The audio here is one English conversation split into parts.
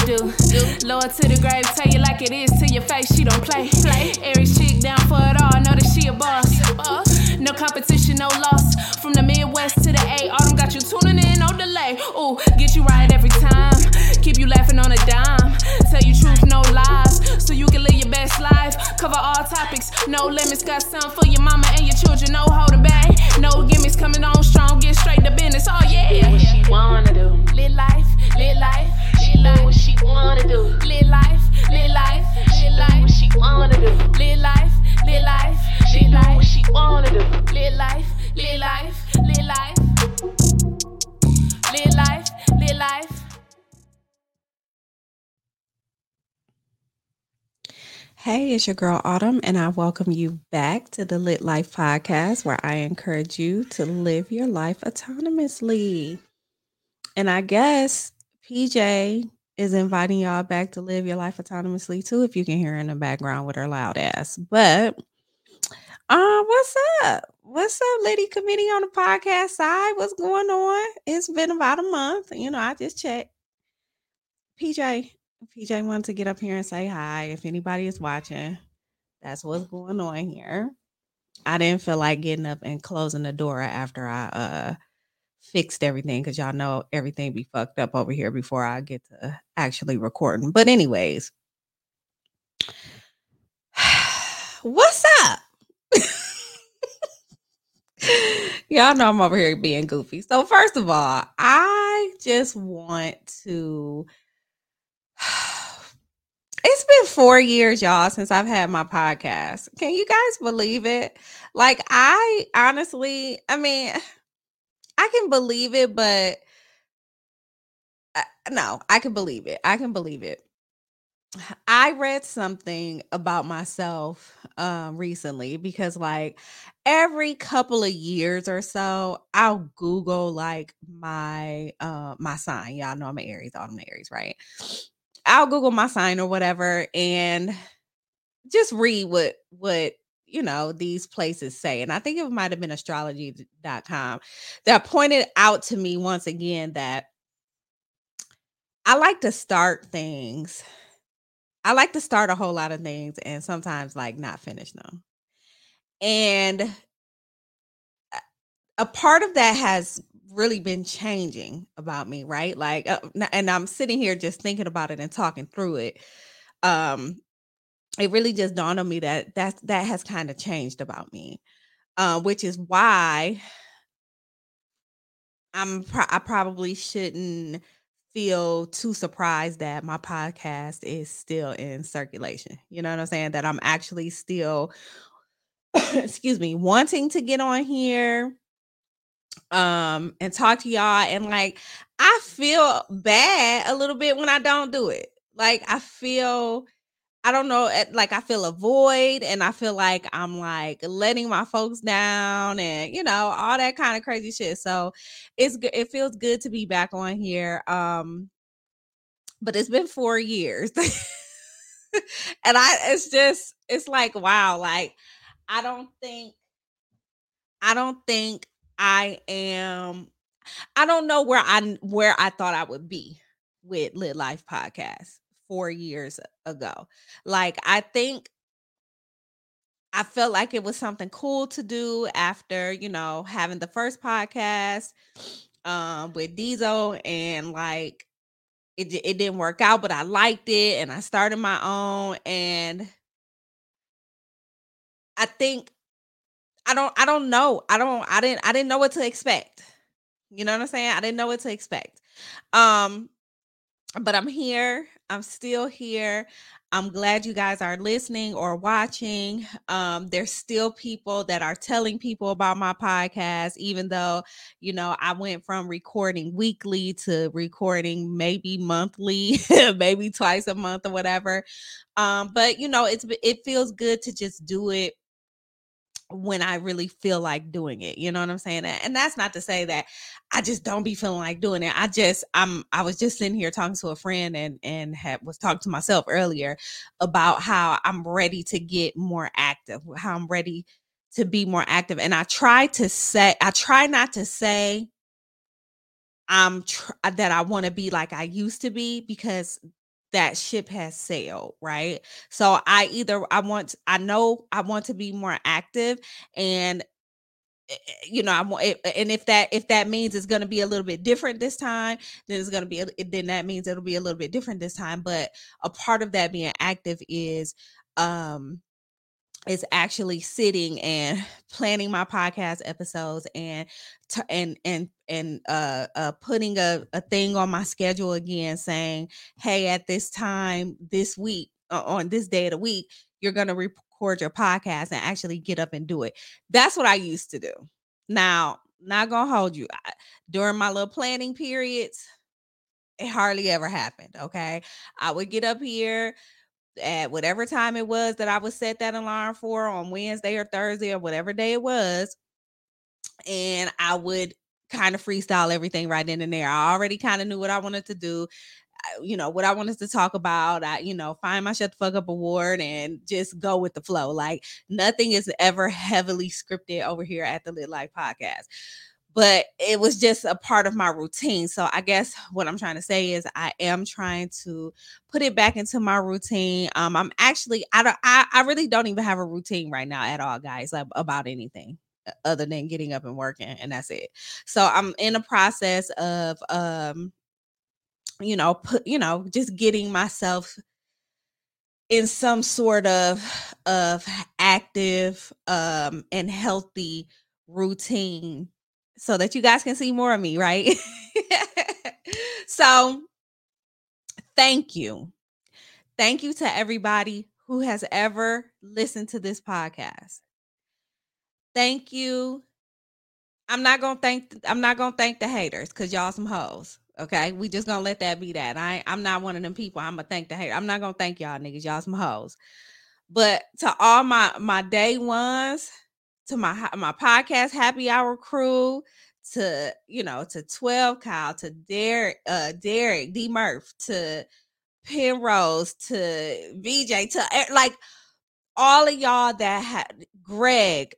do. Lower to the grave, tell you like it is to your face, she don't play. Aries chick down for it all, know that she a boss. No competition, no loss. From the Midwest to the A, Autumn got you tuning in, no delay. Ooh, get you right every time. Keep you laughing on a dime. Tell you truth, no lies, so you can live your best life. Cover all topics, no limits. Got something for your mama and your children, no holding back. No gimmicks, coming on strong, get straight to business. Oh yeah. What she wanna do? Live life, live life. She do what she wanna do. Live life, live life, live life. What she wanna do? Live life, live life, She live do life. what she wanna do. Live life, live life, live life. Live life, live life. Hey, it's your girl Autumn, and I welcome you back to the Lit Life Podcast, where I encourage you to live your life autonomously. And I guess PJ is inviting y'all back to live your life autonomously too, if you can hear her in the background with her loud ass. But what's up? What's up, Lady Committee on the podcast side? What's going on? It's been about a month. I just checked. PJ wanted to get up here and say hi. If anybody is watching, that's what's going on here. I didn't feel like getting up and closing the door after I fixed everything, because y'all know everything be fucked up over here before I get to actually recording. But anyways, what's up? Y'all know I'm over here being goofy. So first of all, I just want to... It's been 4 years, y'all, since I've had my podcast. Can you guys believe it? Like, I honestly, I can believe it, but no, I can believe it. I can believe it. I read something about myself recently, because like every couple of years or so, I'll Google like my sign. Y'all know I'm an Aries, Autumn Aries, right? I'll Google my sign or whatever and just read what these places say. And I think it might have been astrology.com that pointed out to me once again that I like to start things. I like to start a whole lot of things and sometimes like not finish them. And a part of that has really been changing about me, right? Like, and I'm sitting here just thinking about it and talking through it. It really just dawned on me that has kind of changed about me, which is why I probably shouldn't feel too surprised that my podcast is still in circulation. You know what I'm saying? That I'm actually still, excuse me, wanting to get on here and talk to y'all. And like, I feel bad a little bit when I don't do it. Like, I don't know, like I feel a void, and I feel like I'm like letting my folks down, and all that kind of crazy shit. So it feels good to be back on here. But it's been 4 years. And it's like, wow, like I don't think I am, I don't know where I thought I would be with Lit Life Podcast 4 years ago. Like, I think I felt like it was something cool to do after, having the first podcast with Diesel, and like it didn't work out, but I liked it and I started my own. And I think I don't know. I didn't know what to expect. You know what I'm saying? I didn't know what to expect. But I'm here. I'm still here. I'm glad you guys are listening or watching. There's still people that are telling people about my podcast, even though, I went from recording weekly to recording maybe monthly, maybe twice a month or whatever. But it feels good to just do it when I really feel like doing it. You know what I'm saying? And that's not to say that I just don't be feeling like doing it. I was just sitting here talking to a friend and was talking to myself earlier about how I'm ready to get more active, how I'm ready to be more active. And I try not to say that I want to be like I used to be, because that ship has sailed, right? So I know I want to be more active, and I want it, and if that means it's going to be a little bit different this time, then it's going to be then that means it'll be a little bit different this time. But a part of that being active um is actually sitting and planning my podcast episodes, and putting a thing on my schedule again, saying, hey, at this time this week, on this day of the week, you're going to record your podcast and actually get up and do it. That's what I used to do. Now, not gonna hold you, during my little planning periods, it hardly ever happened. Okay, I would get up here at whatever time it was that I would set that alarm for, on Wednesday or Thursday or whatever day it was, and I would kind of freestyle everything right in and there. I already kind of knew what I wanted to do, what I wanted to talk about. I, find my Shut the Fuck Up award and just go with the flow. Like, nothing is ever heavily scripted over here at the Lit Life Podcast. But it was just a part of my routine. So I guess what I'm trying to say is I am trying to put it back into my routine. I'm actually, I really don't even have a routine right now at all, guys, like, about anything other than getting up and working, and that's it. So I'm in a process of just getting myself in some sort of active and healthy routine, so that you guys can see more of me, right? So thank you to everybody who has ever listened to this podcast. Thank you. I'm not gonna thank the haters, because y'all some hoes. Okay, we just gonna let that be that. I'm not one of them people. I'm gonna thank the haters. I'm not gonna thank y'all niggas. Y'all some hoes. But to all my day ones, to my podcast happy hour crew, to 12 Kyle, to Derek, D Murph, to Penrose, to VJ, to like all of y'all that had Greg,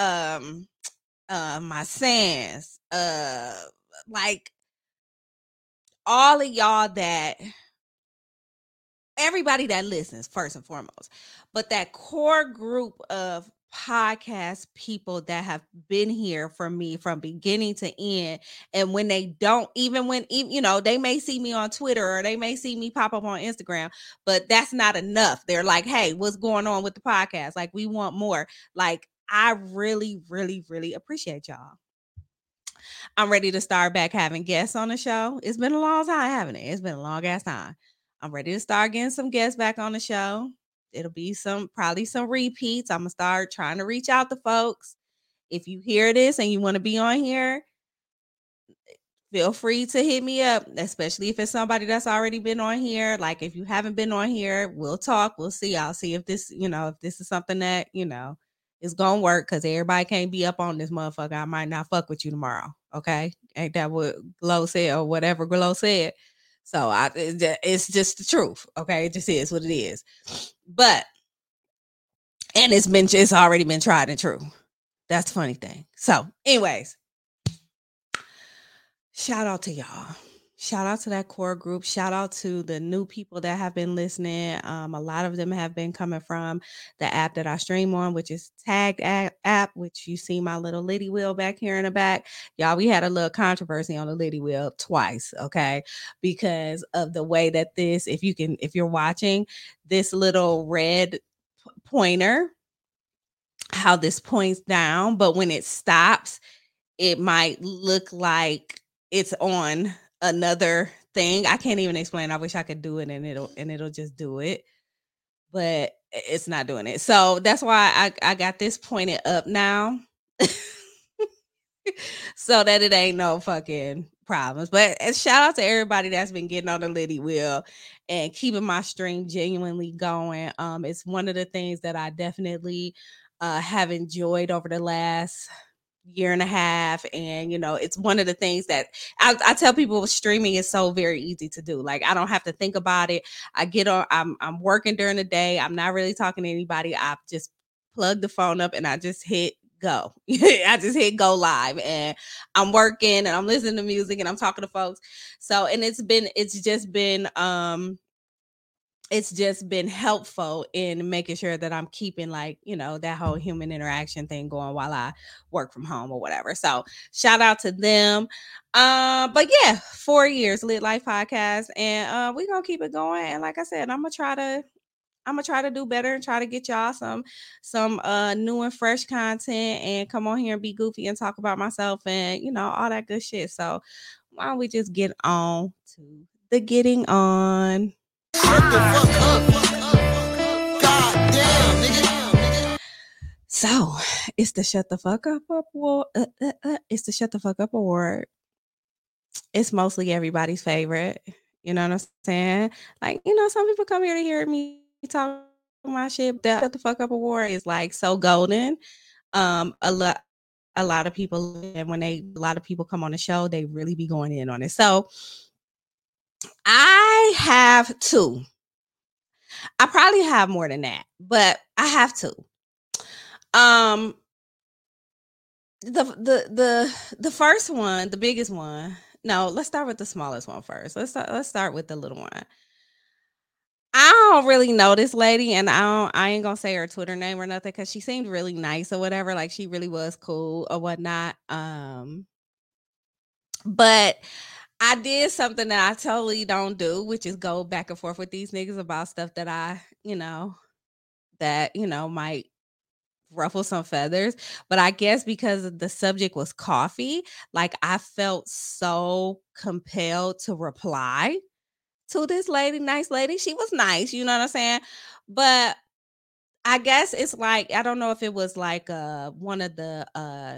my Sans, like all of y'all, that everybody that listens, first and foremost, but that core group of podcast people that have been here for me from beginning to end. And when they don't, even when they may see me on Twitter, or they may see me pop up on Instagram, but that's not enough. They're like, hey, what's going on with the podcast? Like, we want more. Like, I really, really, really appreciate y'all. I'm ready to start back having guests on the show. It's been a long time, haven't it? It's been a long ass time. I'm ready to start getting some guests back on the show. It'll be probably some repeats. I'm going to start trying to reach out to folks. If you hear this and you want to be on here, feel free to hit me up, especially if it's somebody that's already been on here. Like, if you haven't been on here, we'll talk. We'll see. I'll see if this is something that, is going to work, because everybody can't be up on this motherfucker. I might not fuck with you tomorrow. Okay. Ain't that what Glow said, or whatever Glow said? So it's just the truth. Okay. It just is what it is. But, and it's already been tried and true. That's the funny thing. So anyways, shout out to y'all. Shout out to that core group. Shout out to the new people that have been listening. A lot of them have been coming from the app that I stream on, which is Tagged app, which you see my little Liddy wheel back here in the back. Y'all, we had a little controversy on the Liddy wheel twice, okay? Because of the way that if you're watching, this little red pointer, how this points down, but when it stops, it might look like it's on another thing. I can't even explain. I wish I could do it, and it'll just do it, but it's not doing it. So that's why I got this pointed up now, so that it ain't no fucking problems. But shout out to everybody that's been getting on the Liddy wheel and keeping my stream genuinely going. It's one of the things that I definitely have enjoyed over the last year and a half, and it's one of the things that I tell people, streaming is so very easy to do. Like, I don't have to think about it. I get on, I'm working during the day, I'm not really talking to anybody. I just plug the phone up and I just hit go. I just hit go live, and I'm working and I'm listening to music and I'm talking to folks. So, and it's just been it's just been helpful in making sure that I'm keeping like, that whole human interaction thing going while I work from home or whatever. So shout out to them. But yeah, 4 years Lit Life Podcast, and we're gonna keep it going. And like I said, I'm gonna try to do better and try to get y'all some new and fresh content and come on here and be goofy and talk about myself and all that good shit. So why don't we just get on to the getting on? Shut the fuck up. God damn, nigga. So it's the Shut the Fuck Up Award. It's the Shut the Fuck Up Award. It's mostly everybody's favorite. You know what I'm saying? Like, some people come here to hear me talk my shit. The Shut the Fuck Up Award is like so golden. A lot of people, and when a lot of people come on the show, they really be going in on it. So I have two. I probably have more than that, but I have two. The first one, the biggest one. No, let's start with the smallest one first. Let's start with the little one. I don't really know this lady, and I ain't gonna say her Twitter name or nothing because she seemed really nice or whatever. Like she really was cool or whatnot. But I did something that I totally don't do, which is go back and forth with these niggas about stuff that might ruffle some feathers. But I guess because the subject was coffee, like I felt so compelled to reply to this lady, nice lady. She was nice, you know what I'm saying? But I guess it's like, I don't know if it was like one of the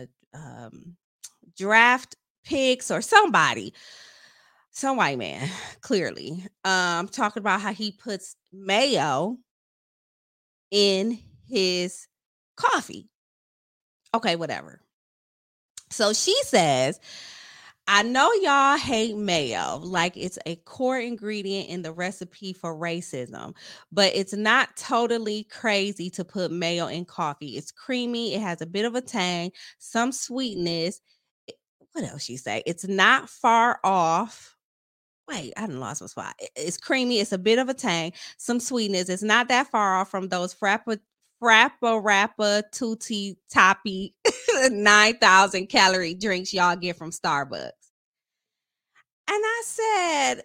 draft picks or somebody, some white man, clearly, talking about how he puts mayo in his coffee. Okay, whatever. So she says, I know y'all hate mayo, like it's a core ingredient in the recipe for racism, but it's not totally crazy to put mayo in coffee. It's creamy, it has a bit of a tang, some sweetness. What else she say? It's not far off. Wait, I done lost my spot. It's creamy. It's a bit of a tang, some sweetness. It's not that far off from those Frappa Tutti Toppy 9,000 calorie drinks y'all get from Starbucks. And I said,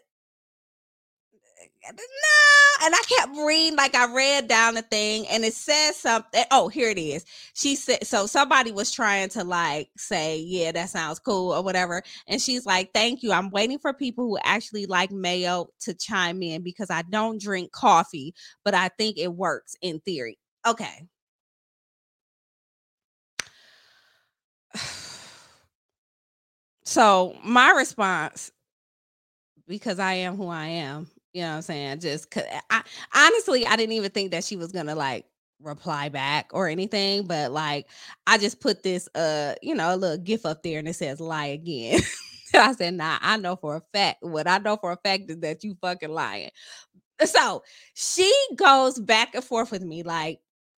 no. And I kept reading, like I read down the thing and it says something. Oh, here it is. She said, so somebody was trying to like say, yeah, that sounds cool or whatever. And she's like, thank you. I'm waiting for people who actually like mayo to chime in because I don't drink coffee, but I think it works in theory. Okay. So my response, because I am who I am, you know what I'm saying? Just honestly, I didn't even think that she was gonna like reply back or anything, but like I just put this a little gif up there and it says lie again. I said, nah, I know for a fact. What I know for a fact is that you fucking lying. So she goes back and forth with me like,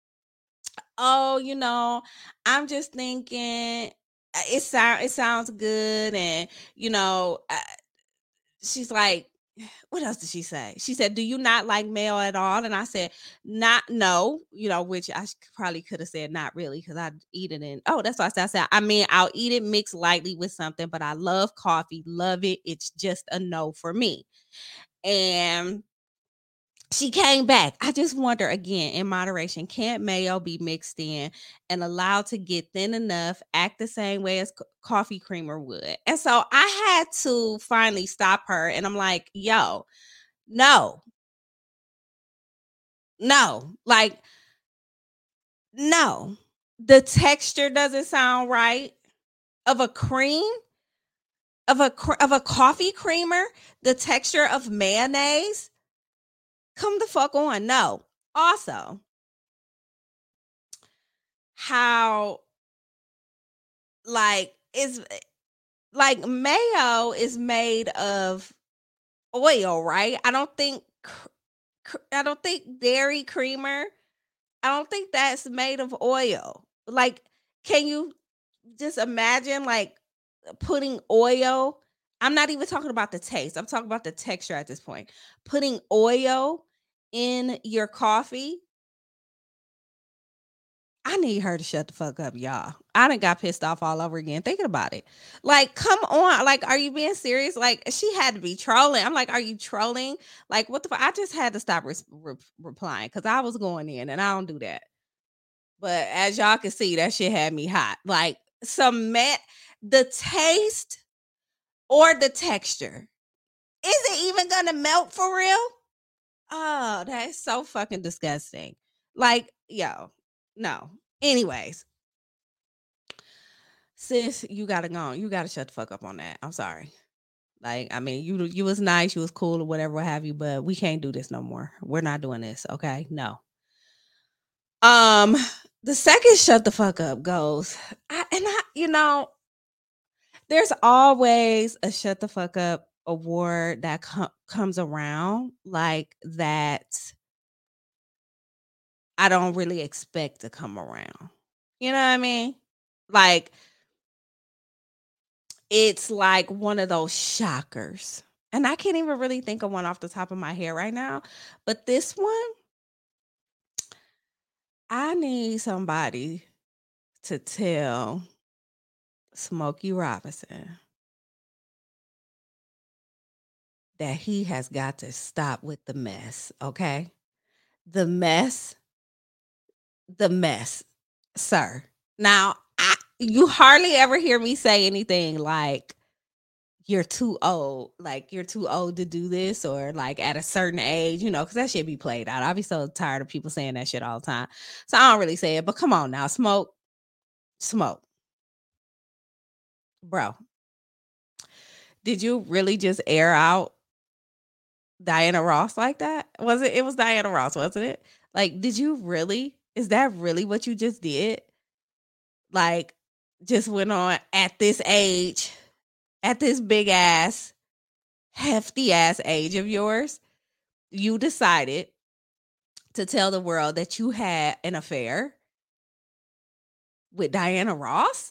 oh, I'm just thinking it sounds good, and she's like, what else did she say? She said, do you not like mayo at all? And I said, no, which I probably could have said not really because I'd eat it in. Oh, that's what I said. I mean, I'll eat it mixed lightly with something, but I love coffee, love it. It's just a no for me. And she came back. I just wonder again, in moderation, can't mayo be mixed in and allowed to get thin enough, act the same way as coffee creamer would? And so I had to finally stop her. And I'm like, yo, no, like, no, the texture doesn't sound right of a cream, of a coffee creamer, the texture of mayonnaise. Come the fuck on. No. Also, how like is like mayo is made of oil, right? I don't think dairy creamer, I don't think that's made of oil. Like, can you just imagine like putting oil? I'm not even talking about the taste. I'm talking about the texture at this point. Putting oil in your coffee, I need her to shut the fuck up, y'all. I done got pissed off all over again thinking about it. Like, come on. Like, are you being serious? Like, she had to be trolling. I'm like, are you trolling? Like, what the fuck? I just had to stop replying because I was going in and I don't do that. But as y'all can see, that shit had me hot. Like, the taste or the texture. Is it even gonna melt for real? Oh, that is so fucking disgusting. Like, yo, no. Anyways, sis, you gotta go. You gotta shut the fuck up on that. I'm sorry. Like, I mean, you was nice, you was cool or whatever, what have you, but we can't do this no more. We're not doing this, okay? No. The second shut the fuck up goes, there's always a shut the fuck up award that comes around like that. I don't really expect to come around. You know what I mean? Like, it's like one of those shockers. And I can't even really think of one off the top of my head right now. But this one, I need somebody to tell Smokey Robinson that he has got to stop with the mess, okay? The mess, sir. Now, you hardly ever hear me say anything like, you're too old, like you're too old to do this, or like at a certain age, because that shit be played out. I'll be so tired of people saying that shit all the time. So I don't really say it, but come on now, smoke, bro. Did you really just air out Diana Ross like that? It was Diana Ross, wasn't it? Like, did you really? Is that really what you just did? Like, just went on at this age, at this big ass, hefty ass age of yours, you decided to tell the world that you had an affair with Diana Ross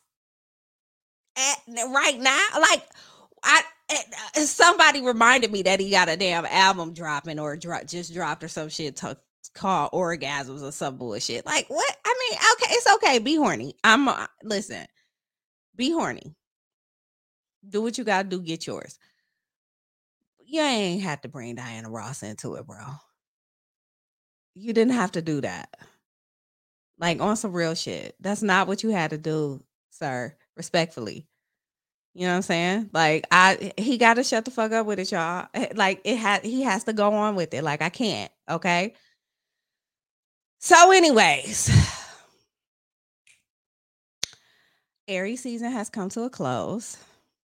right now? Like, somebody reminded me that he got a damn album dropping or just dropped or some shit called Orgasms or some bullshit. Like, what? I mean, okay, it's okay. Be horny. Listen, be horny. Do what you gotta do. Get yours. You ain't have to bring Diana Ross into it, bro. You didn't have to do that. Like, on some real shit. That's not what you had to do, sir. Respectfully. You know what I'm saying? Like, he got to shut the fuck up with it, y'all. Like, he has to go on with it. Like, I can't. Okay. So, anyways, Aries season has come to a close,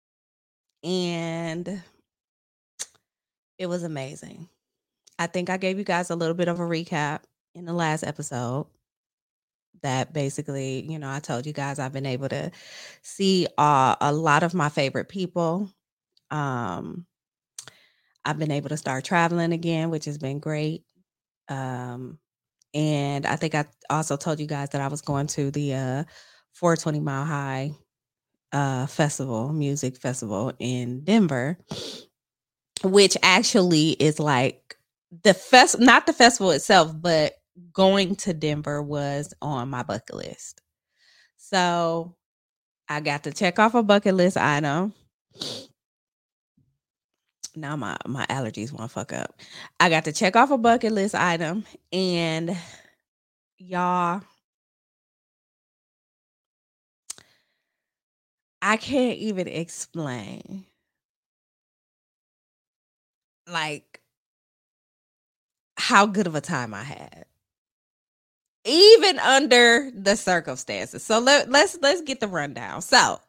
and it was amazing. I think I gave you guys a little bit of a recap in the last episode. That basically, I told you guys I've been able to see a lot of my favorite people. I've been able to start traveling again, which has been great. And I think I also told you guys that I was going to the 420 Mile High music festival in Denver, which actually is like not the festival itself, but going to Denver was on my bucket list. So I got to check off a bucket list item. Now my allergies want to fuck up. I got to check off a bucket list item, and y'all, I can't even explain like how good of a time I had, even under the circumstances. So let's get the rundown. So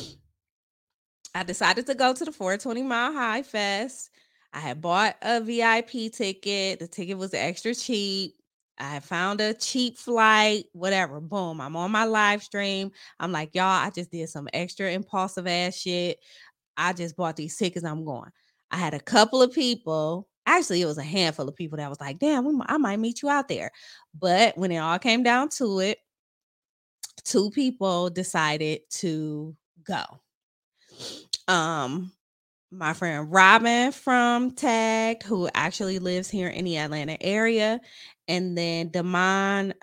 I decided to go to the 420 Mile High Fest. I had bought a VIP ticket. The ticket was extra cheap. I had found a cheap flight, whatever. Boom. I'm on my live stream. I'm like, y'all, I just did some extra impulsive ass shit. I just bought these tickets. I'm going. I had a couple of people. Actually, it was a handful of people that was like, damn, I might meet you out there. But when it all came down to it, 2 people decided to go. my friend Robin from Tagged, who actually lives here in the Atlanta area, and then Damon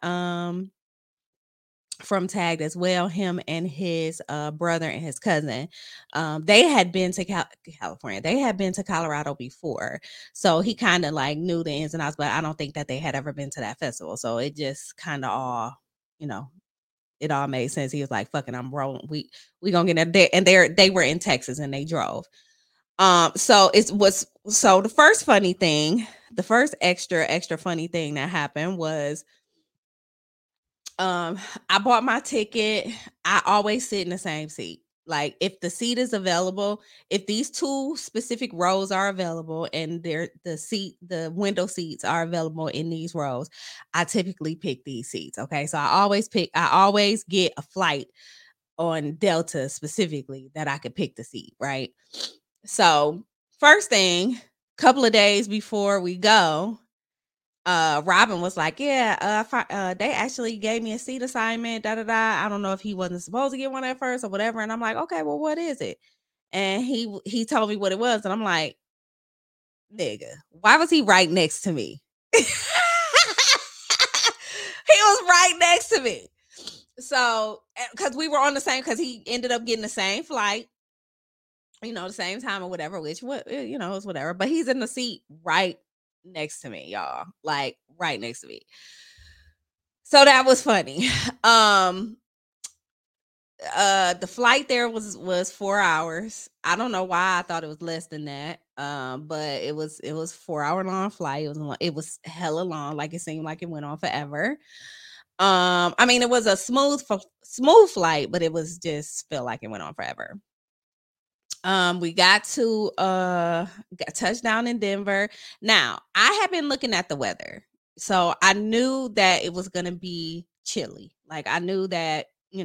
from Tagged as well. Him and his brother and his cousin, they had been to California. They had been to Colorado before, so he kind of like knew the ins and outs. But I don't think that they had ever been to that festival, so it just kind of all, you know, it all made sense. He was like, "Fucking, I'm rolling. We gonna get there." And they were in Texas and they drove. So the first funny thing, the first extra funny thing that happened was I bought my ticket. I always sit in the same seat. Like if the seat is available, if these two specific rows are available and the window seats are available in these rows, I typically pick these seats. Okay. So I always get a flight on Delta specifically that I could pick the seat, right? So first thing, couple of days before we go, Robin was like, "Yeah, they actually gave me a seat assignment. Da da da. I don't know if he wasn't supposed to get one at first or whatever." And I'm like, "Okay, well, what is it?" And he told me what it was, and I'm like, "Nigga, why was he right next to me?" He was right next to me. So, because we were on the same, because he ended up getting the same flight, the same time or whatever, which it's whatever. But he's in the seat right next to me, y'all, like right next to me. So that was funny. The flight there was 4 hours. I don't know why I thought it was less than that. But it was 4 hour long flight. It was hella long. Like it seemed like it went on forever. I mean, it was a smooth flight, but it was just felt like it went on forever. We got to got touchdown in Denver. Now, I have been looking at the weather. So I knew that it was gonna be chilly. Like I knew that,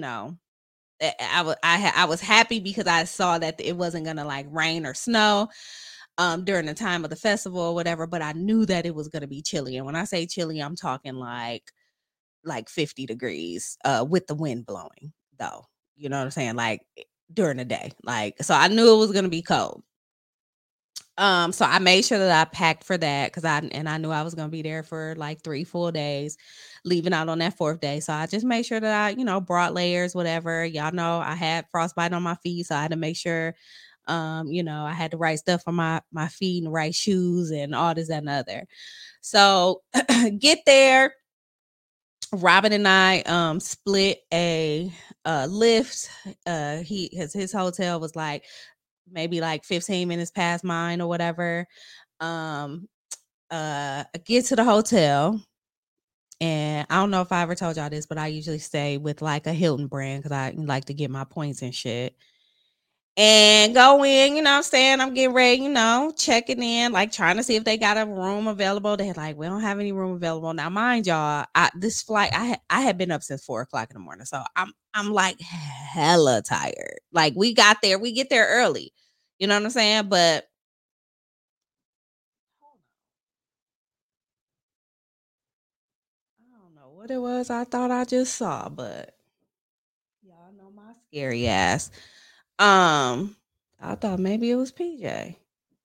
I was happy because I saw that it wasn't gonna like rain or snow during the time of the festival or whatever, but I knew that it was gonna be chilly. And when I say chilly, I'm talking like 50 degrees with the wind blowing, though. You know what I'm saying? Like during the day. Like, so I knew it was gonna be cold. So I made sure that I packed for that because I knew I was gonna be there for like 3 full days, leaving out on that 4th day. So I just made sure that I, brought layers, whatever. Y'all know I had frostbite on my feet, so I had to make sure I had the right stuff on my feet and the right shoes and all this, that, and the other. So get there. Robin and I split a lift. His hotel was like maybe like 15 minutes past mine or whatever. Get to the hotel, and I don't know if I ever told y'all this, but I usually stay with like a Hilton brand because I like to get my points and shit. And go in, what I'm saying? I'm getting ready, checking in, like trying to see if they got a room available. They're like, we don't have any room available. Now, mind y'all, this flight, I had been up since 4:00 in the morning. So I'm like hella tired. Like we get there early. You know what I'm saying? But I don't know what it was I thought I just saw, but y'all know my scary ass. I thought maybe it was PJ.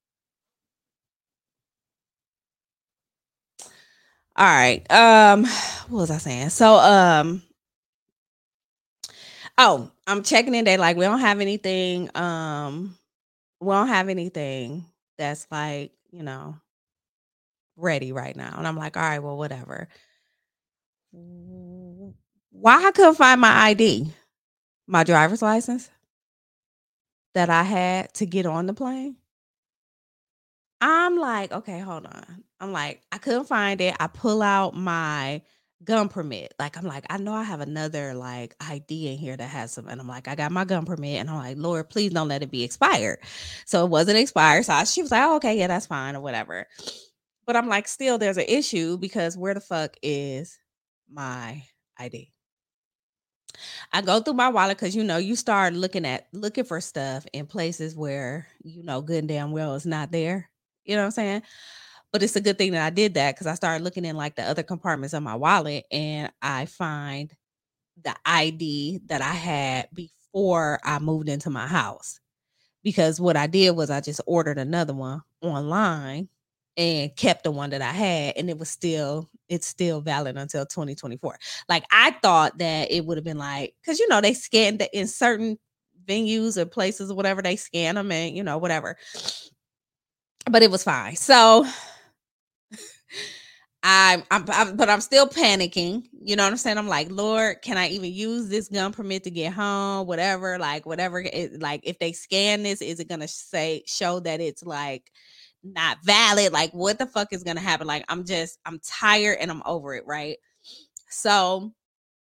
All right. What was I saying? So, I'm checking in. They like, we don't have anything. We don't have anything that's like, ready right now. And I'm like, all right, well, whatever. Why I couldn't find my ID, my driver's license that I had to get on the plane? I'm like, okay, hold on. I'm like, I couldn't find it. I pull out my gun permit. Like, I'm like, I know I have another like ID in here that has some. And I'm like, I got my gun permit. And I'm like, Lord, please don't let it be expired. So it wasn't expired. So she was like, oh, okay, yeah, that's fine or whatever. But I'm like, still, there's an issue because where the fuck is my ID? I go through my wallet because you start looking for stuff in places where good and damn well it's not there. You know what I'm saying? But it's a good thing that I did that because I started looking in like the other compartments of my wallet and I find the ID that I had before I moved into my house. because what I did was I just ordered another one online and kept the one that I had, and it's still valid until 2024. Like, I thought that it would have been like, because they scan the in certain venues or places or whatever, they scan them and whatever. But it was fine. So but I'm still panicking. You know what I'm saying? I'm like, Lord, can I even use this gun permit to get home? Whatever, like whatever. Like, if they scan this, is it gonna show that it's like not valid? Like, what the fuck is gonna happen? Like, I'm tired and I'm over it, right? So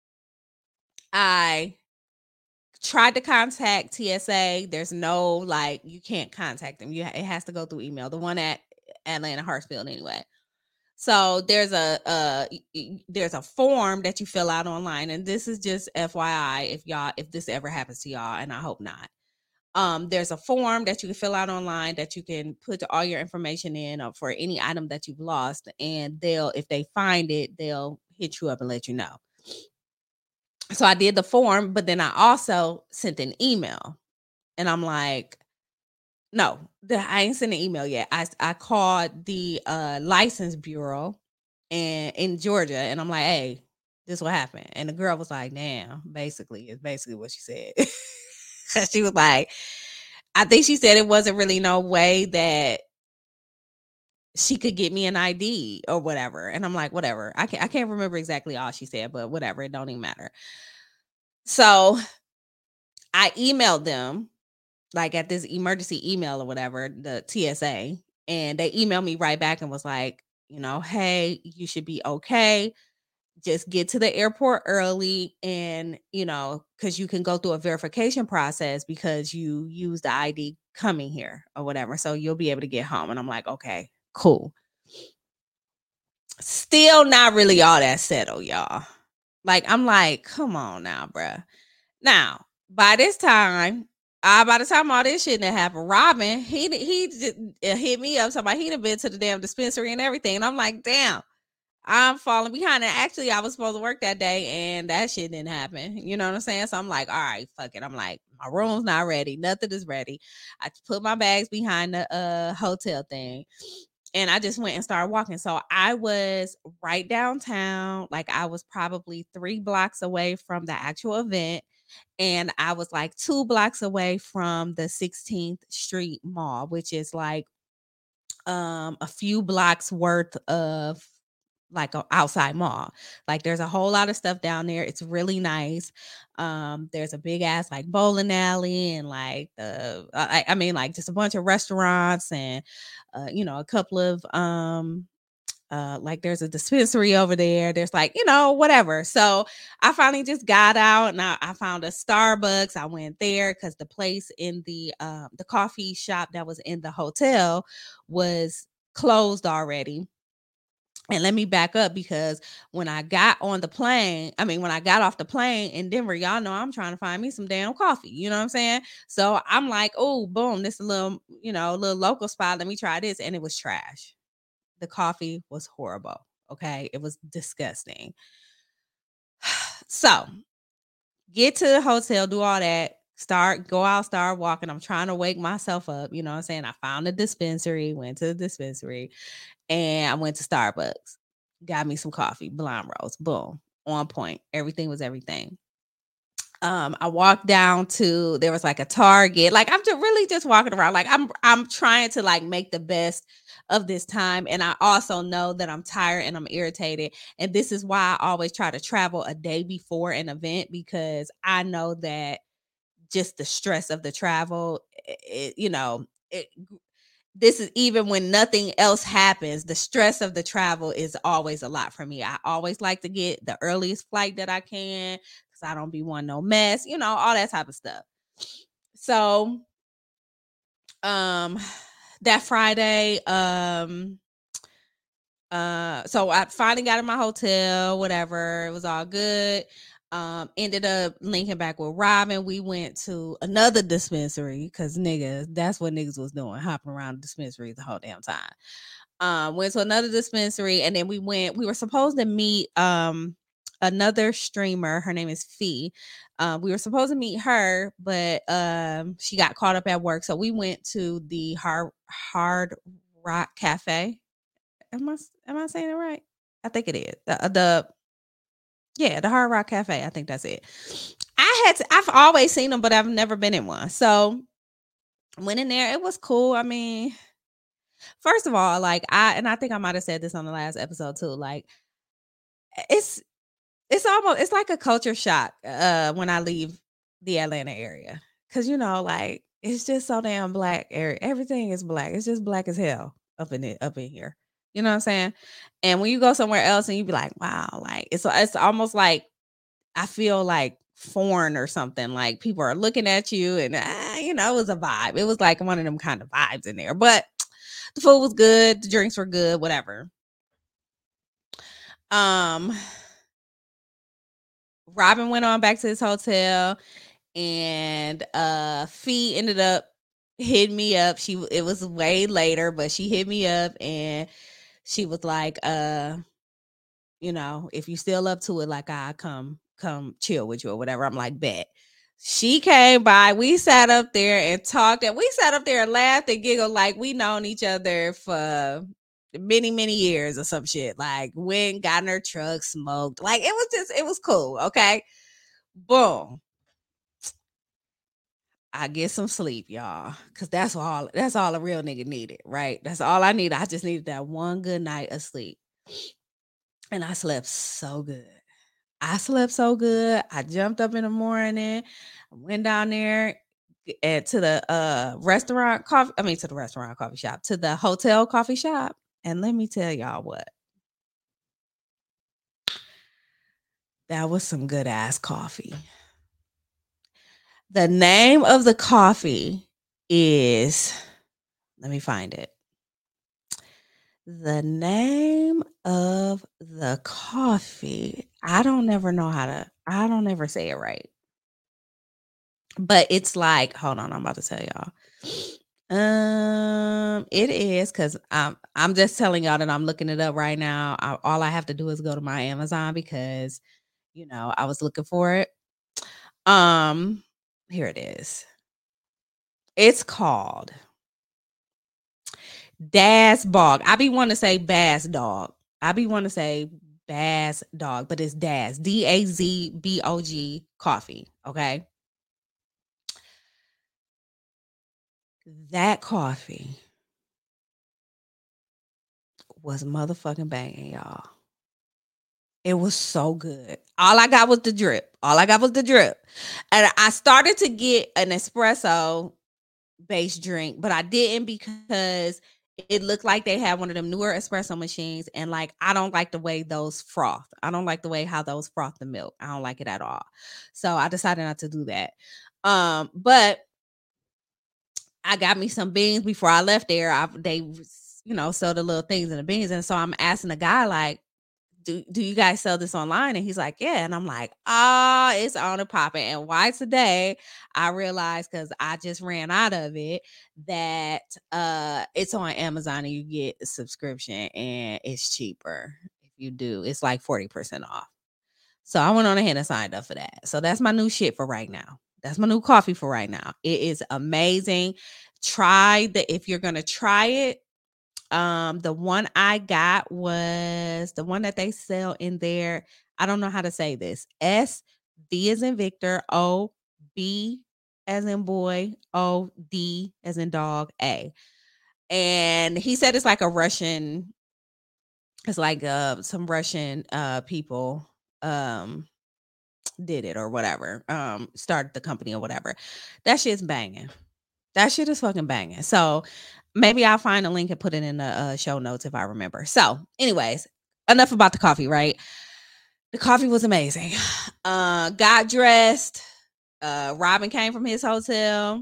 I tried to contact TSA. There's no, like, you can't contact them. It has to go through email. The one at Atlanta Hartsfield anyway. So there's a form that you fill out online, and this is just FYI if this ever happens to y'all, and I hope not. There's a form that you can fill out online that you can put all your information in for any item that you've lost, and if they find it, they'll hit you up and let you know. So I did the form, but then I also sent an email, and I'm like, no, I ain't sent an email yet. I called the license bureau in Georgia, and I'm like, hey, this is what happened. And the girl was like, damn, it's basically what she said. She was like, I think she said it wasn't really no way that she could get me an ID or whatever. And I'm like, whatever. I can't remember exactly all she said, but whatever. It don't even matter. So I emailed them, like, at this emergency email or whatever, the TSA, and they emailed me right back and was like, hey, you should be okay. Just get to the airport early, and because you can go through a verification process because you use the ID coming here or whatever, so you'll be able to get home. And I'm like, okay, cool. Still not really all that settled, y'all. Like, I'm like, come on now, bruh. Now, by the time all this shit that happened, Robin, he just hit me up. Somebody, he'd have been to the damn dispensary and everything. And I'm like, damn, I'm falling behind. And actually, I was supposed to work that day, and that shit didn't happen. You know what I'm saying? So I'm like, all right, fuck it. I'm like, my room's not ready. Nothing is ready. I put my bags behind the hotel thing, and I just went and started walking. So I was right downtown. Like, I was probably 3 blocks away from the actual event. And I was like 2 blocks away from the 16th Street Mall, which is like a few blocks worth of like an outside mall. Like, there's a whole lot of stuff down there. It's really nice. There's a big ass like bowling alley, and like I mean, like, just a bunch of restaurants, and a couple of like, there's a dispensary over there. There's like, whatever. So I finally just got out, and I found a Starbucks. I went there because the place in the coffee shop that was in the hotel was closed already. And let me back up, because when I got off the plane in Denver, y'all know I'm trying to find me some damn coffee. You know what I'm saying? So I'm like, oh, boom, this is a little local spot. Let me try this. And it was trash. The coffee was horrible. Okay. It was disgusting. So get to the hotel, do all that, start walking. I'm trying to wake myself up. You know what I'm saying? I found a dispensary, went to the dispensary, and I went to Starbucks, got me some coffee, Blonde Rose, boom, on point. Everything was everything. I walked down to, there was like a Target. Like, I'm just walking around. Like, I'm trying to like make the best of this time. And I also know that I'm tired and I'm irritated. And this is why I always try to travel a day before an event, because I know that just the stress of the travel, this is even when nothing else happens, the stress of the travel is always a lot for me. I always like to get the earliest flight that I can, because I don't be wanting no mess, all that type of stuff. So that Friday, so I finally got in my hotel, whatever, it was all good. Ended up linking back with Robin. We went to another dispensary, because niggas, that's what niggas was doing, hopping around the dispensary the whole damn time. Went to another dispensary, and then we were supposed to meet another streamer. Her name is Fee. We were supposed to meet her, but she got caught up at work. So we went to the Hard Rock Cafe. Am I saying it right? I think it is. The Hard Rock Cafe. I think that's it. I've always seen them, but I've never been in one. So went in there. It was cool. I mean, first of all, like I think I might have said this on the last episode too. Like it's it's like a culture shock when I leave the Atlanta area. Cause like it's just so damn black area. Everything is black. It's just black as hell up in here. You know what I'm saying? And when you go somewhere else and you be like, wow, like it's almost like I feel like foreign or something. Like people are looking at you and it was a vibe. It was like one of them kind of vibes in there. But the food was good, the drinks were good, whatever. Robin went on back to his hotel and Fee ended up hitting me up. It was way later, but she hit me up and she was like, if you still up to it, like I come chill with you or whatever. I'm like, bet. She came by. We sat up there and talked, and we sat up there and laughed and giggled like we known each other for many, many years or some shit. Like went, got in her truck, smoked. Like it was cool. Okay. Boom. I get some sleep, y'all. Cause that's all a real nigga needed, right? That's all I needed. I just needed that one good night of sleep. And I slept so good. I jumped up in the morning, went down there to the coffee shop, to the hotel coffee shop. And let me tell y'all what. That was some good ass coffee. The name of the coffee is, let me find it. The name of the coffee, I don't ever say it right. But it's like, hold on, I'm about to tell y'all. It is, because I'm just telling y'all that I'm looking it up right now. All I have to do is go to my Amazon because, I was looking for it. Here it is. It's called Das Bog. I be want to say Bass Dog. But it's Das. DAZBOG coffee. Okay. That coffee was motherfucking banging, y'all. It was so good. All I got was the drip. And I started to get an espresso based drink, but I didn't because it looked like they had one of them newer espresso machines. And like, I don't like the way those froth. I don't like the way how those froth the milk. I don't like it at all. So I decided not to do that. But I got me some beans before I left there. They sell the little things in the beans. And so I'm asking the guy, like, do you guys sell this online? And he's like, yeah. And I'm like, it's on and popping. And why today I realized, because I just ran out of it, that it's on Amazon and you get a subscription and it's cheaper if you do. It's like 40% off. So I went on ahead and signed up for that. So that's my new shit for right now. That's my new coffee for right now. It is amazing. If you're going to try it, the one I got was the one that they sell in there. I don't know how to say this. S, V as in Victor, O, B as in boy, O, D as in dog, A. And he said it's like some Russian people did it or whatever, started the company or whatever. That shit's banging. That shit is fucking banging. So maybe I'll find a link and put it in the show notes if I remember. So anyways, enough about the coffee, right? The coffee was amazing. Got dressed. Robin came from his hotel.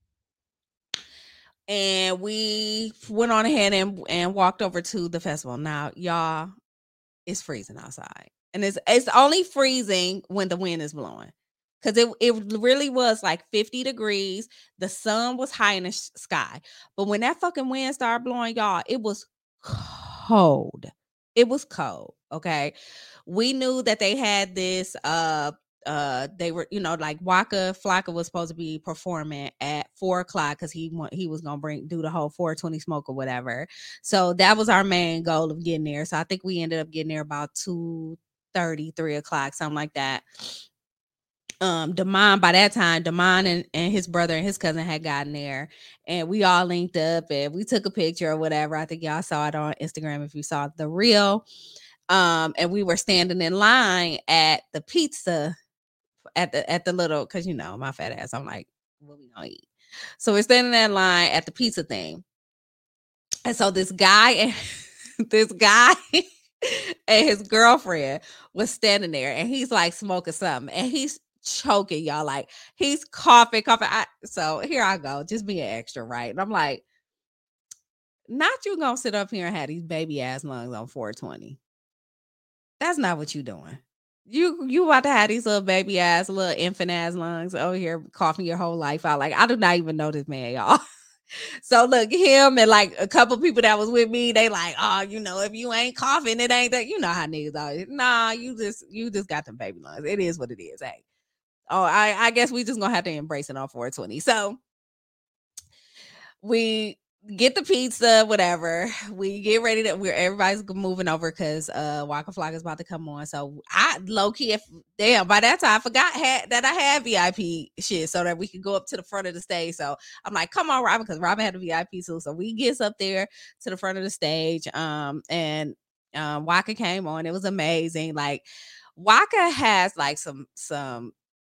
And we went on ahead and walked over to the festival. Now, y'all, it's freezing outside. And it's only freezing when the wind is blowing. Because it really was like 50 degrees. The sun was high in the sky. But when that fucking wind started blowing, y'all, it was cold. It was cold. Okay. We knew that they had this they were, like Waka Flocka was supposed to be performing at 4 o'clock because he was gonna do the whole 420 smoke or whatever. So that was our main goal of getting there. So I think we ended up getting there about 2:30, 3 o'clock, something like that. Damon, by that time, Damon and his brother and his cousin had gotten there, and we all linked up and we took a picture or whatever. I think y'all saw it on Instagram if you saw the reel. And we were standing in line at the pizza at the little, because my fat ass, I'm like, what we gonna eat? So we're standing in line at the pizza thing. And so this guy and his girlfriend was standing there, and he's like smoking something, and he's choking, y'all. Like, he's coughing. So here I go, just being extra, right? And I'm like, not you gonna sit up here and have these baby ass lungs on 420. That's not what you doing. You about to have these little baby ass, little infant ass lungs over here coughing your whole life out. Like, I do not even know this man, y'all. So look, him and like a couple people that was with me, they like, oh, if you ain't coughing, it ain't that. You know how niggas are. Nah, you just got them baby lungs. It is what it is. Hey. Oh, I guess we just gonna have to embrace it on 420. So we get the pizza, whatever. We get ready everybody's moving over because Waka Flocka is about to come on. So I low key, by that time I forgot that I had VIP shit so that we could go up to the front of the stage. So I'm like, come on, Robin, because Robin had a VIP too. So we gets up there to the front of the stage. And Waka came on. It was amazing. Like, Waka has like some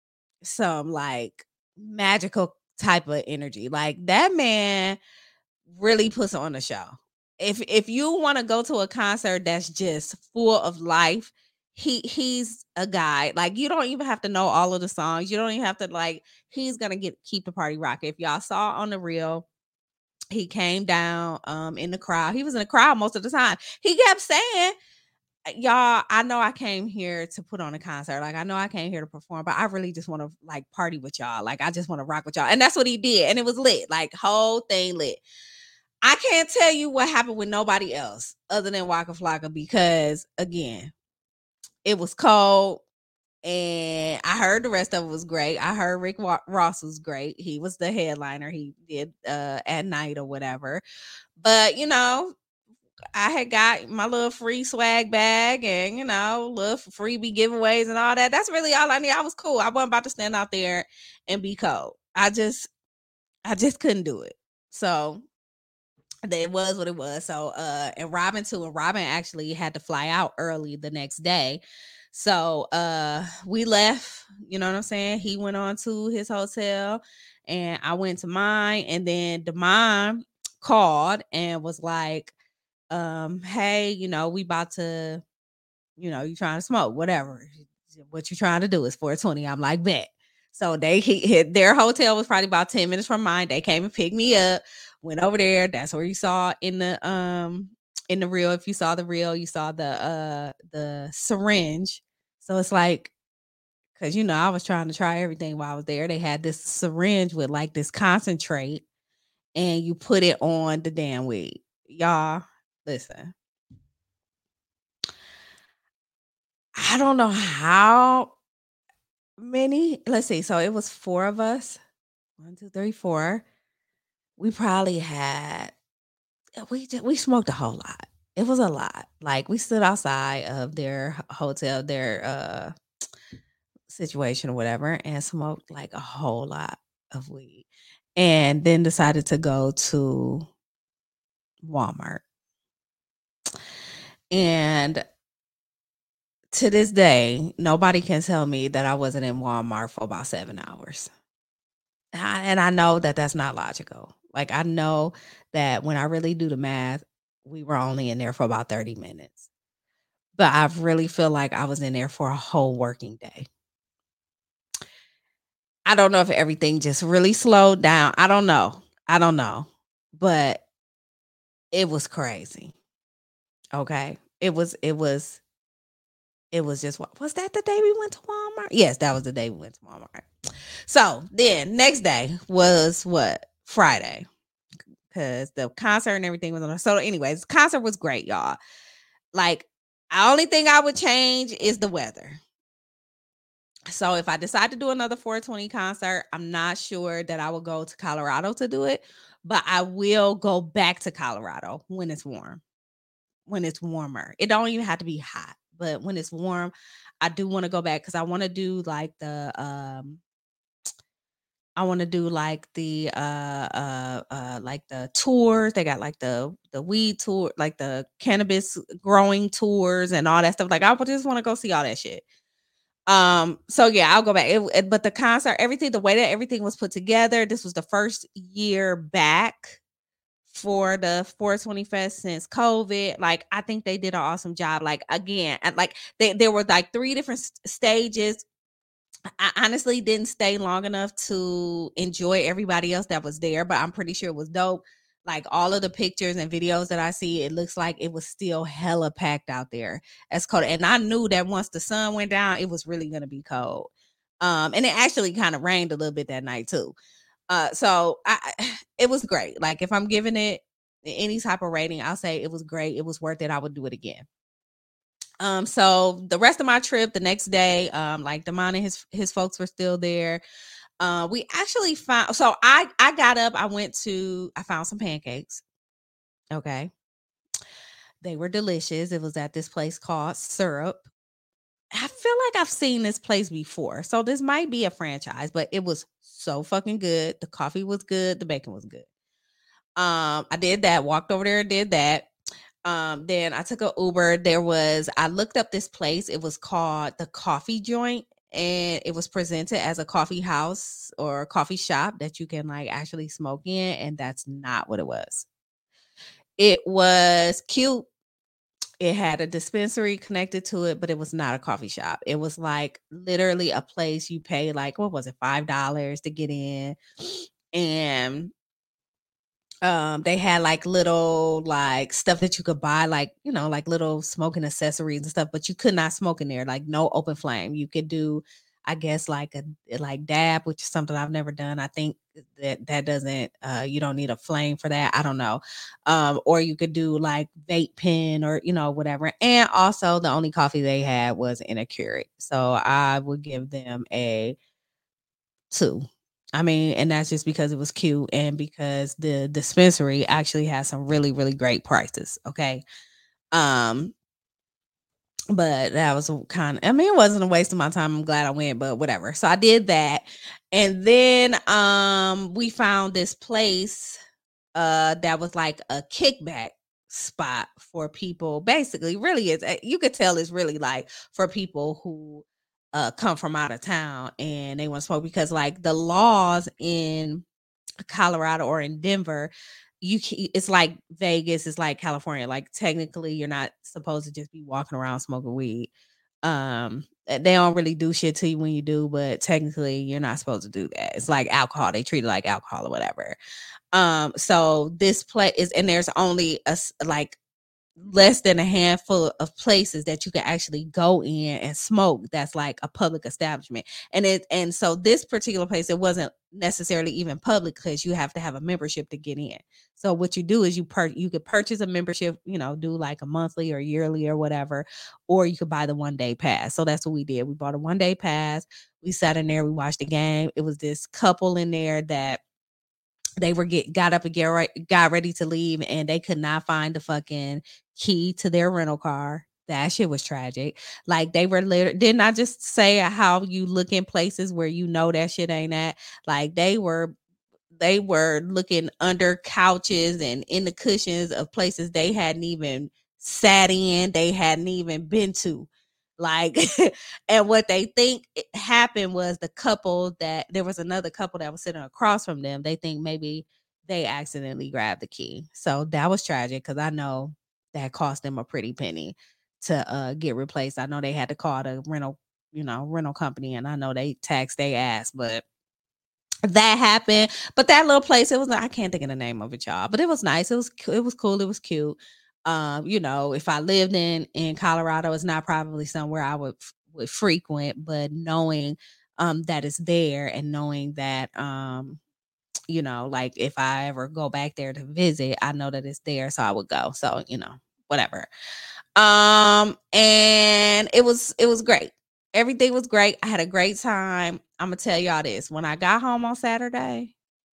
like magical type of energy. Like, that man really puts on a show. If you want to go to a concert that's just full of life, he's a guy. Like, you don't even have to know all of the songs. You don't even have to, like, he's gonna keep the party rocking. If y'all saw on the reel, he came down in the crowd. He was in the crowd most of the time. He kept saying, y'all, I know I came here to put on a concert. Like, I know I came here to perform, but I really just want to like party with y'all. Like, I just want to rock with y'all. And that's what he did. And it was lit. Like, whole thing lit. I can't tell you what happened with nobody else other than Waka Flocka because, again, it was cold. And I heard the rest of it was great. I heard Rick Ross was great. He was the headliner. He did at night or whatever. But, I had got my little free swag bag and, little freebie giveaways and all that. That's really all I need. I was cool. I wasn't about to stand out there and be cold. I just couldn't do it. So it was what it was. So, and Robin too. And Robin actually had to fly out early the next day. So, we left, you know what I'm saying? He went on to his hotel and I went to mine. And then Damon called and was like, hey, we about to, you trying to smoke, whatever. What you trying to do is 420. I'm like, bet. So their hotel was probably about 10 minutes from mine. They came and picked me up, went over there. That's where you saw in the reel. If you saw the reel, you saw the syringe. So it's like, because I was trying to try everything while I was there. They had this syringe with like this concentrate, and you put it on the damn weed. Y'all, listen. I don't know how many. Let's see. So it was 4 of us. 1, 2, 3, 4. We probably had. We smoked a whole lot. It was a lot. Like, we stood outside of their hotel, their situation or whatever, and smoked like a whole lot of weed, and then decided to go to Walmart. And to this day, nobody can tell me that I wasn't in Walmart for about 7 hours. And I know that that's not logical. Like, I know that when I really do the math, we were only in there for about 30 minutes. But I really feel like I was in there for a whole working day. I don't know if everything just really slowed down. I don't know. But it was crazy. Okay. It was just, was that the day we went to Walmart? Yes, that was the day we went to Walmart. So then next day was what? Friday. Because the concert and everything was on. So anyways, the concert was great, y'all. Like, the only thing I would change is the weather. So if I decide to do another 420 concert, I'm not sure that I will go to Colorado to do it, but I will go back to Colorado when it's warm, when it's warmer. It don't even have to be hot, but when it's warm, I do want to go back because I want to do like the tours. They got like the weed tour, like the cannabis growing tours and all that stuff. Like I just want to go see all that shit. So yeah, I'll go back. But the concert, everything, the way that everything was put together, this was the first year back for the 420 Fest since COVID. Like, I think they did an awesome job. Like, again, like there were like 3 different stages. I honestly didn't stay long enough to enjoy everybody else that was there, but I'm pretty sure it was dope. Like, all of the pictures and videos that I see, it looks like it was still hella packed out there. As cold. And I knew that once the sun went down, it was really gonna be cold. And it actually kind of rained a little bit that night too. So it was great. Like, if I'm giving it any type of rating, I'll say it was great. It was worth it. I would do it again. So the rest of my trip, the next day, like Damon and his folks were still there. We actually found, so I got up, I found some pancakes. Okay. They were delicious. It was at this place called Syrup. I feel like I've seen this place before. So this might be a franchise, but it was so fucking good. The coffee was good, the bacon was good. I did that, walked over there and did that. Then I took a Uber. I looked up this place. It was called The Coffee Joint, and it was presented as a coffee house or a coffee shop that you can like actually smoke in, and that's not what it was. It was cute. It had a dispensary connected to it, but it was not a coffee shop. It was like literally a place you pay like, what was it, $5 to get in. And they had like little like stuff that you could buy, like, you know, like little smoking accessories and stuff, but you could not smoke in there, like no open flame. You could do, I guess, like a like dab, which is something I've never done. I think that doesn't you don't need a flame for that. I don't know. Or you could do like vape pen or, you know, whatever. And also the only coffee they had was in a Keurig. So I would give them a 2. I mean, and that's just because it was cute and because the dispensary actually has some really, really great prices. Okay. Um, but that was kind of, I mean, it wasn't a waste of my time. I'm glad I went, but whatever. So I did that. And then we found this place that was like a kickback spot for people. Basically, really is, you could tell it's really like for people who come from out of town and they want to smoke, because like the laws in Colorado or in Denver, it's like Vegas, it's like California. Like, technically you're not supposed to just be walking around smoking weed. They don't really do shit to you when you do, but technically you're not supposed to do that. It's like alcohol. They treat it like alcohol or whatever. So this place is, and there's only like less than a handful of places that you can actually go in and smoke that's like a public establishment. And so this particular place, it wasn't necessarily even public because you have to have a membership to get in. So what you do is you could purchase a membership, you know, do like a monthly or yearly or whatever, or you could buy the 1-day pass. So that's what we did. We bought a 1-day pass. We sat in there, we watched the game. It was this couple in there that they were got up and got ready to leave, and they could not find the fucking key to their rental car. That shit was tragic. Like, they were didn't I just say how you look in places where you know that shit ain't at? Like, they were looking under couches and in the cushions of places they hadn't even sat in, they hadn't even been to. Like, and what they think happened was there was another couple that was sitting across from them. They think maybe they accidentally grabbed the key. So that was tragic, because I know that cost them a pretty penny to get replaced. I know they had to call the rental company, and I know they taxed their ass, but that happened. But that little place, it was, I can't think of the name of it, y'all, but it was nice. It was cool. It was cute. You know, if I lived in Colorado, it's not probably somewhere I would frequent, but knowing that it's there, and knowing that you know, like, if I ever go back there to visit, I know that it's there, so I would go. So, you know, whatever. And it was great. Everything was great. I had a great time. I'm gonna tell y'all this. When I got home on Saturday,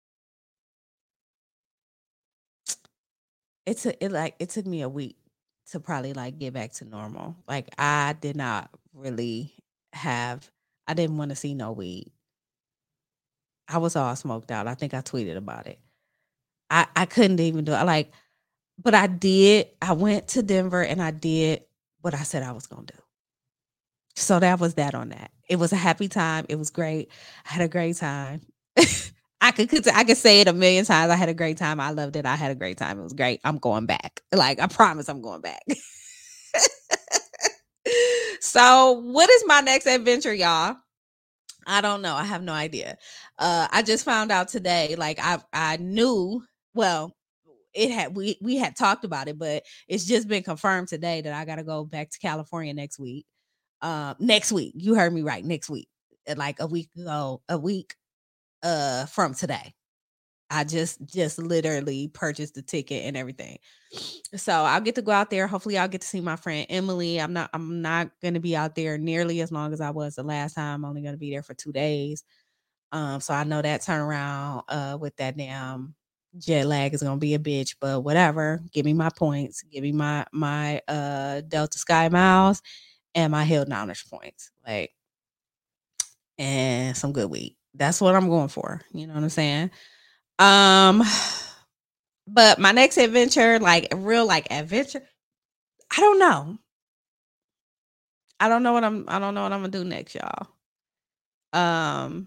it took me a week to probably like get back to normal. Like I did not really I didn't want to see no weed. I was all smoked out. I think I tweeted about it. I couldn't even do it. But I did. I went to Denver and I did what I said I was gonna do. So that was that on that. It was a happy time. It was great. I had a great time. I could say it a million times. I had a great time. I loved it. I had a great time. It was great. I'm going back. Like I promise I'm going back. So what is my next adventure, y'all? I don't know. I have no idea. I just found out today. Like I knew, well, we had talked about it, but it's just been confirmed today that I gotta go back to California next week. Next week. You heard me right, next week. Like a week from today. I just literally purchased the ticket and everything. So I'll get to go out there. Hopefully I'll get to see my friend Emily. I'm not gonna be out there nearly as long as I was the last time. I'm only gonna be there for 2 days. So I know that turnaround with that damn jet lag is gonna be a bitch, but whatever. Give me my points. Give me my Delta Sky miles and my Hill Downers points. Like and some good weed. That's what I'm going for. You know what I'm saying? But my next adventure, like a real like adventure, I don't know. I don't know what I'm gonna do next, y'all. Um,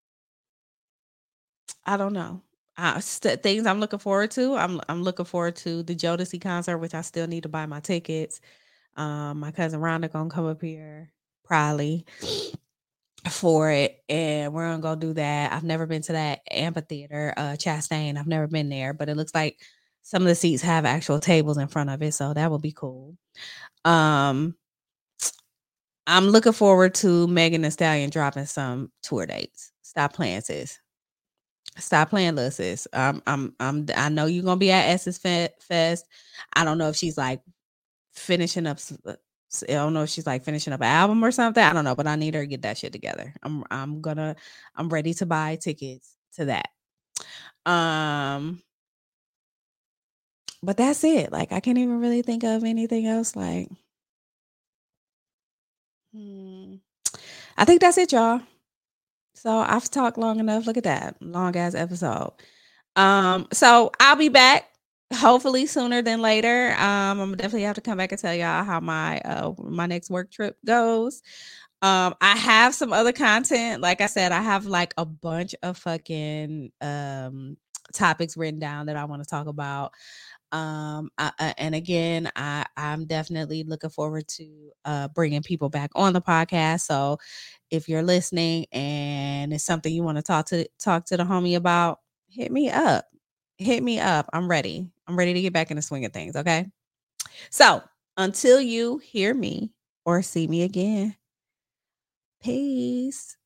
I don't know. Things I'm looking forward to. I'm looking forward to the Jodeci concert, which I still need to buy my tickets. My cousin Rhonda gonna come up here probably for it, and we're gonna go do that. I've never been to that amphitheater, Chastain. I've never been there, but it looks like some of the seats have actual tables in front of it, so that would be cool. Um, I'm looking forward to Megan Thee Stallion dropping some tour dates. Stop playing, sis. Stop playing, little sis. I know you're gonna be at Essence Fest. I don't know if she's like finishing up. I don't know if she's like finishing up an album or something. I don't know, but I need her to get that shit together. I'm ready to buy tickets to that. But that's it. Like I can't even really think of anything else. Like, I think that's it, y'all. So I've talked long enough. Look at that long ass episode. So I'll be back hopefully sooner than later. I'm gonna definitely have to come back and tell y'all how my next work trip goes. I have some other content. Like I said, I have like a bunch of fucking topics written down that I want to talk about. And again, I'm definitely looking forward to bringing people back on the podcast. So if you're listening and it's something you want to talk to the homie about, hit me up. I'm ready to get back in the swing of things. Okay. So until you hear me or see me again, peace.